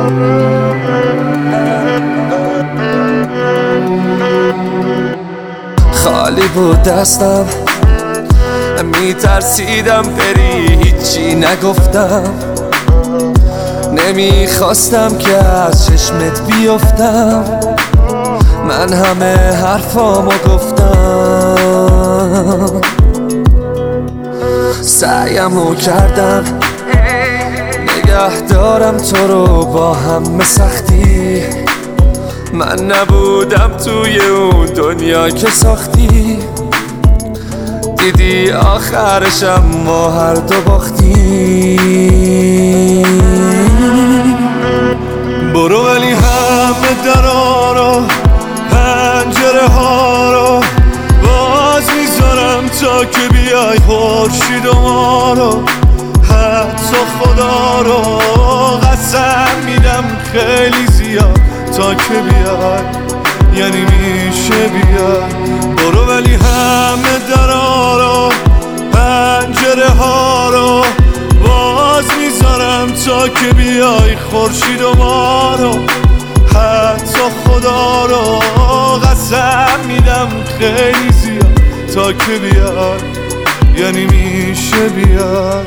خالی بود دستم، میترسیدم بری، هیچی نگفتم. نمیخواستم که از چشمت بیفتم، من همه حرفامو گفتم. سعیمو کردم نگه دارم تو رو با همه سختی. من نبودم توی اون دنیا که ساختی. دیدی آخرشم ما هر دو باختی. برو ولی همه درا رو، پنجره ها رو باز میذارم تا که بیای خورشید و ما رو. حتی خدا رو قسم میدم خیلی زیاد تا که بیای، یعنی میشه بیای. برو ولی همه درا رو، پنجره ها رو باز میذارم تا که بیای خورشید و ما رو. حتی خدا رو قسم میدم خیلی زیاد تا که بیای، یعنی میشه بیای.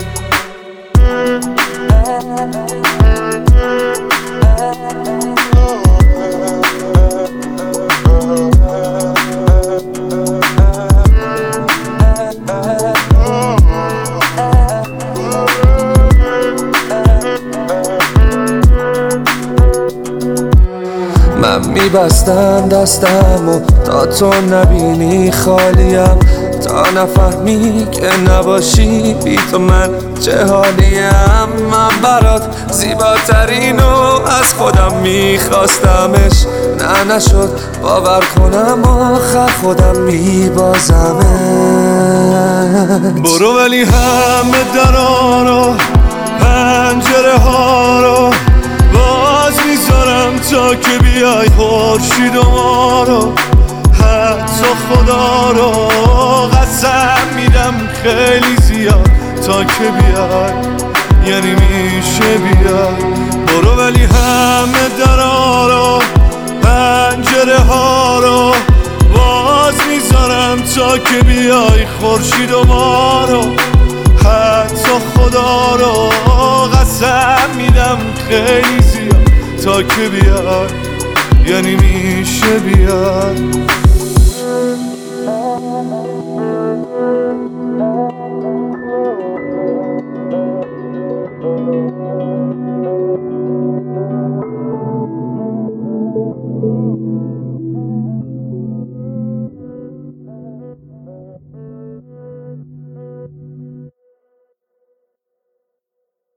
من میبستم دستمو تا تو نبینی خالیم، تا نفهمی که نباشی بی تو من چه حالیم. من برات زیباترینو از خودم میخواستمش، نه نشد باور کنم آخر خودم میبازمش. برو ولی همه درا رو، پنجره ها رو باز میذارم تا که بیای خورشید و ما رو. حتی خدا رو قسم میدم خیلی زیاد تا که بیای، یعنی میشه بیای. برو ولی همه درا رو، پنجره ها رو باز میذارم تا که بیای خورشید و ما رو. حتی خدا رو قسم میدم خیلی زیاد تا که بیای، یعنی میشه بیای.